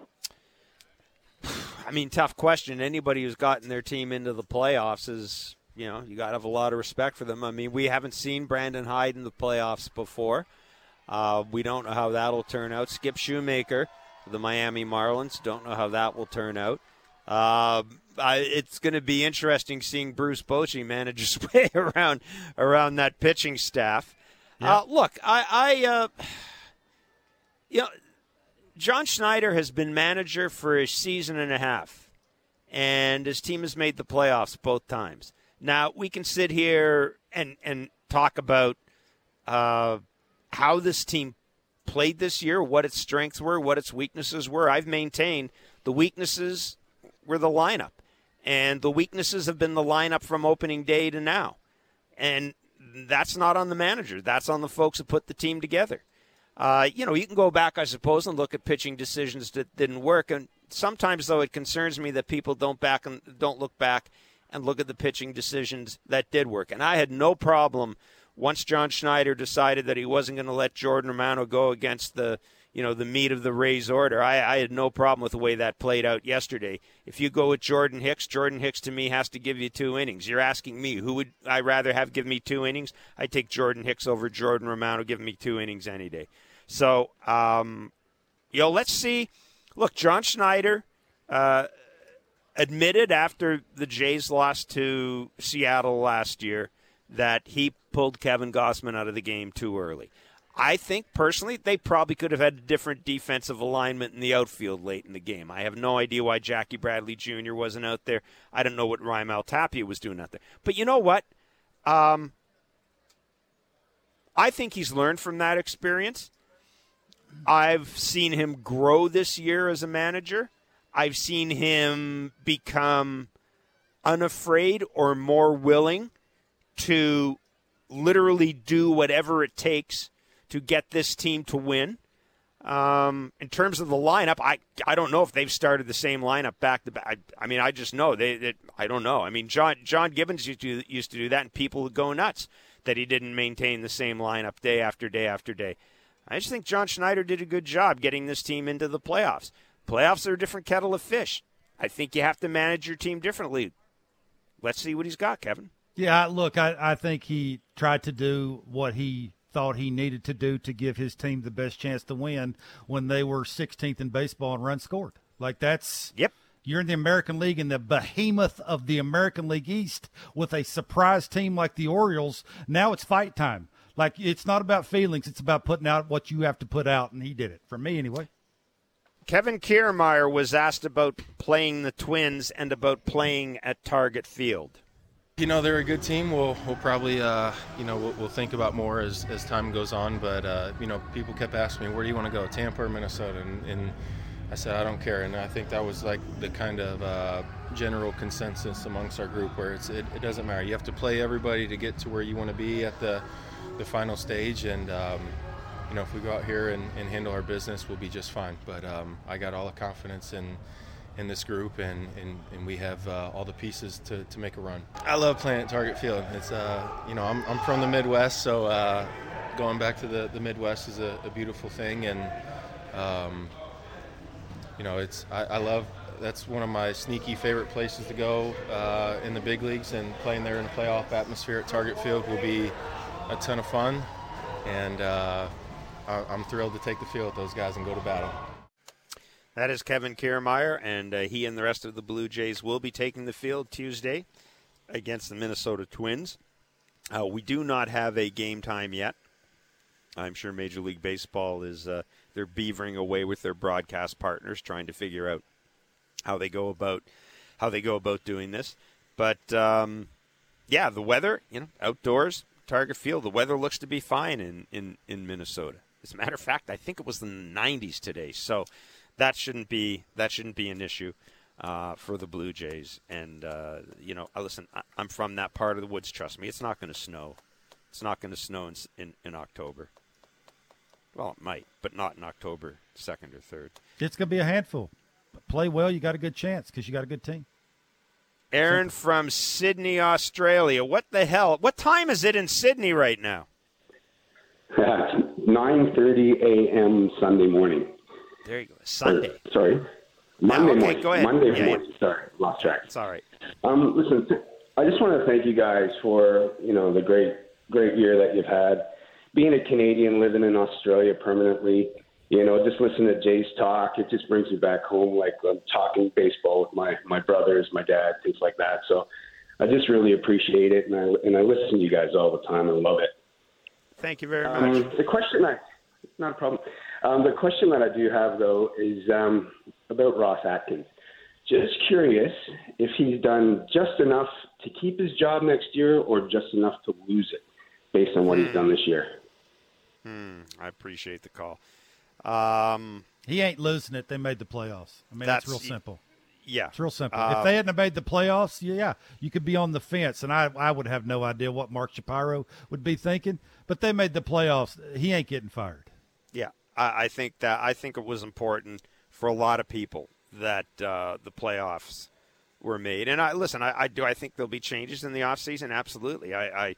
I mean, tough question. Anybody who's gotten their team into the playoffs is, you know, you got to have a lot of respect for them. I mean, we haven't seen Brandon Hyde in the playoffs before. Uh, we don't know how that'll turn out. Skip Shoemaker, the Miami Marlins, don't know how that will turn out. Uh, I, it's going to be interesting seeing Bruce Bochy manage his way around around that pitching staff. Yeah. Uh, look, I, I uh, you know, John Schneider has been manager for a season and a half, and his team has made the playoffs both times. Now, we can sit here and, and talk about uh, how this team played this year, what its strengths were, what its weaknesses were. I've maintained the weaknesses were the lineup, and the weaknesses have been the lineup from opening day to now. And that's not on the manager. That's on the folks who put the team together. Uh, you know, you can go back, I suppose, and look at pitching decisions that didn't work. And sometimes, though, it concerns me that people don't back and don't look back and look at the pitching decisions that did work. And I had no problem once John Schneider decided that he wasn't going to let Jordan Romano go against the, you know, the meat of the Rays order. I, I had no problem with the way that played out yesterday. If you go with Jordan Hicks, Jordan Hicks to me has to give you two innings. You're asking me, who would I rather have give me two innings? I take Jordan Hicks over Jordan Romano, give me two innings any day. So, um, you know, let's see. Look, John Schneider uh, admitted after the Jays lost to Seattle last year that he pulled Kevin Gausman out of the game too early. I think, personally, they probably could have had a different defensive alignment in the outfield late in the game. I have no idea why Jackie Bradley Junior wasn't out there. I don't know what Raimel Tapia was doing out there. But you know what? Um, I think he's learned from that experience. I've seen him grow this year as a manager. I've seen him become unafraid or more willing to literally do whatever it takes to get this team to win. Um, in terms of the lineup, I I don't know if they've started the same lineup back to back. I, I mean, I just know they. they I don't know. I mean, John John Gibbons used to used to do that, and people would go nuts that he didn't maintain the same lineup day after day after day. I just think John Schneider did a good job getting this team into the playoffs. Playoffs are a different kettle of fish. I think you have to manage your team differently. Let's see what he's got, Kevin. Yeah, look, I, I think he tried to do what he thought he needed to do to give his team the best chance to win when they were sixteenth in baseball in runs scored. Like, that's – Yep. You're in the American League, in the behemoth of the American League East with a surprise team like the Orioles. Now it's fight time. Like, it's not about feelings. It's about putting out what you have to put out, and he did it, for me anyway. Kevin Kiermaier was asked about playing the Twins and about playing at Target Field. You know, they're a good team. We'll we'll probably, uh, you know, we'll, we'll think about more as, as time goes on. But, uh, you know, people kept asking me, where do you want to go, Tampa or Minnesota? And, and I said, I don't care. And I think that was like the kind of uh, general consensus amongst our group where it's it, it doesn't matter. You have to play everybody to get to where you want to be at the – the final stage, and um, you know, if we go out here and, and handle our business, we'll be just fine. But um, I got all the confidence in in this group, and, and, and we have uh, all the pieces to, to make a run. I love playing at Target Field. It's uh, you know, I'm I'm from the Midwest, so uh, going back to the, the Midwest is a, a beautiful thing, and um, you know, it's I, I love. That's one of my sneaky favorite places to go uh, in the big leagues, and playing there in the playoff atmosphere at Target Field will be a ton of fun, and uh, I'm thrilled to take the field with those guys and go to battle. That is Kevin Kiermaier, and uh, he and the rest of the Blue Jays will be taking the field Tuesday against the Minnesota Twins. Uh, we do not have a game time yet. I'm sure Major League Baseball is uh, they're beavering away with their broadcast partners, trying to figure out how they go about how they go about doing this. But um, yeah, the weather, you know, outdoors, Target Field, the weather looks to be fine in, in, in Minnesota. As a matter of fact, I think it was in the nineties today, so that shouldn't be that shouldn't be an issue uh, for the Blue Jays. And uh, you know, listen, I, I'm from that part of the woods. Trust me, it's not going to snow. It's not going to snow in, in in October. Well, it might, but not in October second or third. It's going to be a handful. But play well, you got a good chance because you got a good team. Aaron from Sydney, Australia. What the hell? What time is it in Sydney right now? nine thirty a.m. Sunday morning. There you go. Sunday. Or, sorry. Monday oh, okay, morning. Go ahead. Monday yeah, morning. Yeah. Sorry, lost track. It's all right. Um, listen, I just want to thank you guys for, you know, the great, great year that you've had. Being a Canadian living in Australia permanently, you know, just listening to Jay's talk, it just brings me back home, like I'm talking baseball with my, my brothers, my dad, things like that. So I just really appreciate it, and I, and I listen to you guys all the time and love it. Thank you very um, much. The question I, not a problem. Um, the question that I do have, though, is um, about Ross Atkins. Just curious if he's done just enough to keep his job next year or just enough to lose it based on what hmm. he's done this year. Hmm. I appreciate the call. Um, he ain't losing it. They made the playoffs. I mean, that's, that's real simple. Yeah. It's real simple. Uh, if they hadn't made the playoffs, yeah, you could be on the fence, and I, I would have no idea what Mark Shapiro would be thinking. But they made the playoffs. He ain't getting fired. Yeah, I, I think that I think it was important for a lot of people that uh, the playoffs were made. And I listen, I, I do. I think there'll be changes in the offseason. Absolutely. I,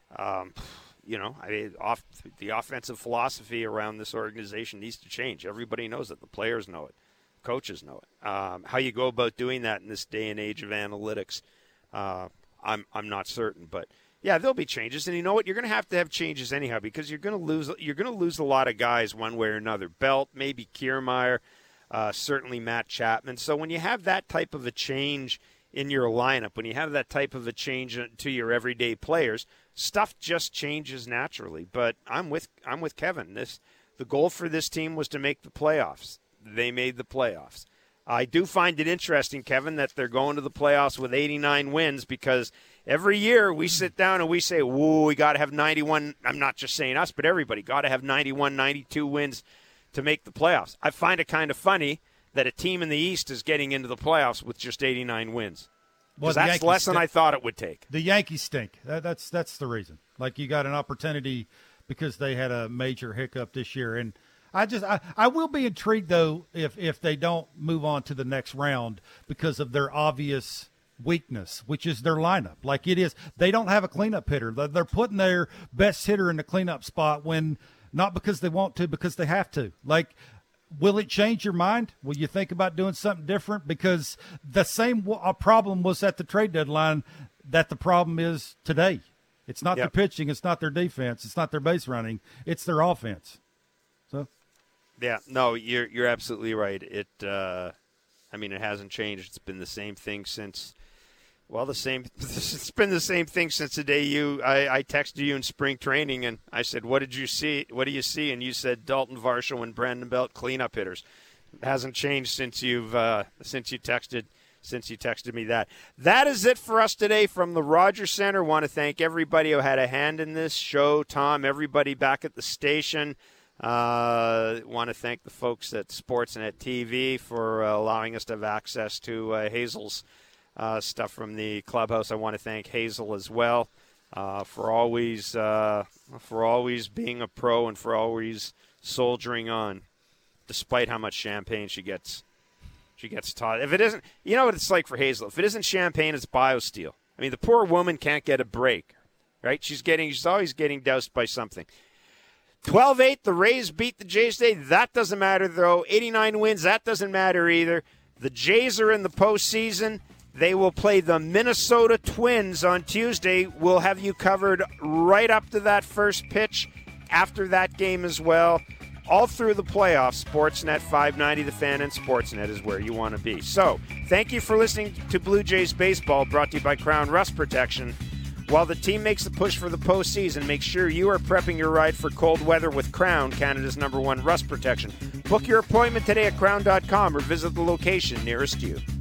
I um, you know, I mean, off the offensive philosophy around this organization needs to change. Everybody knows it. The players know it. Coaches know it. Um, how you go about doing that in this day and age of analytics, uh, I'm I'm not certain, but yeah, there'll be changes. And you know what? You're going to have to have changes anyhow because you're going to lose. You're going to lose a lot of guys one way or another. Belt, maybe Kiermaier, uh, certainly Matt Chapman. So when you have that type of a change in your lineup, when you have that type of a change to your everyday players, stuff just changes naturally. But I'm with I'm with Kevin. This the goal for this team was to make the playoffs. They made the playoffs. I do find it interesting, Kevin, that they're going to the playoffs with eighty-nine wins because every year we sit down and we say, whoa, we got to have ninety-one. I'm not just saying us, but everybody got to have ninety-one, ninety-two wins to make the playoffs. I find it kind of funny that a team in the East is getting into the playoffs with just eighty-nine wins. Well, that's Yankees less than stink. I thought it would take. The Yankees stink. That, that's that's the reason. Like you got an opportunity because they had a major hiccup this year. And I just I, I will be intrigued, though, if, if they don't move on to the next round because of their obvious weakness, which is their lineup. Like it is. They don't have a cleanup hitter. They're putting their best hitter in the cleanup spot when not because they want to, because they have to. Like, will it change your mind? Will you think about doing something different? Because the same w- problem was at the trade deadline that the problem is today. It's not yep. their pitching. It's not their defense. It's not their base running. It's their offense. So, yeah, no, you're you're absolutely right. It, uh, I mean, it hasn't changed. It's been the same thing since. Well, the same. It's been the same thing since the day you. I, I texted you in spring training, and I said, "What did you see? What do you see?" And you said Dalton Varsho and Brandon Belt cleanup hitters. It hasn't changed since you've uh, since you texted since you texted me that. That is it for us today from the Rogers Center. Want to thank everybody who had a hand in this show. Tom, everybody back at the station. Uh, want to thank the folks at Sportsnet T V for uh, allowing us to have access to uh, Hazel's uh, stuff from the clubhouse. I want to thank Hazel as well uh, for always uh, for always being a pro and for always soldiering on, despite how much champagne she gets. She gets taught. If it isn't, you know what it's like for Hazel. If it isn't champagne, it's BioSteel. I mean, the poor woman can't get a break, right? She's getting, she's always getting doused by something. twelve eight, the Rays beat the Jays today. That doesn't matter, though. eighty-nine wins, that doesn't matter either. The Jays are in the postseason. They will play the Minnesota Twins on Tuesday. We'll have you covered right up to that first pitch after that game as well. all through the playoffs. Sportsnet five ninety, The Fan, and Sportsnet is where you want to be. So, thank you for listening to Blue Jays Baseball, brought to you by Crown Rust Protection. While the team makes the push for the postseason, make sure you are prepping your ride for cold weather with Crown, Canada's number one rust protection. Book your appointment today at crown dot com or visit the location nearest you.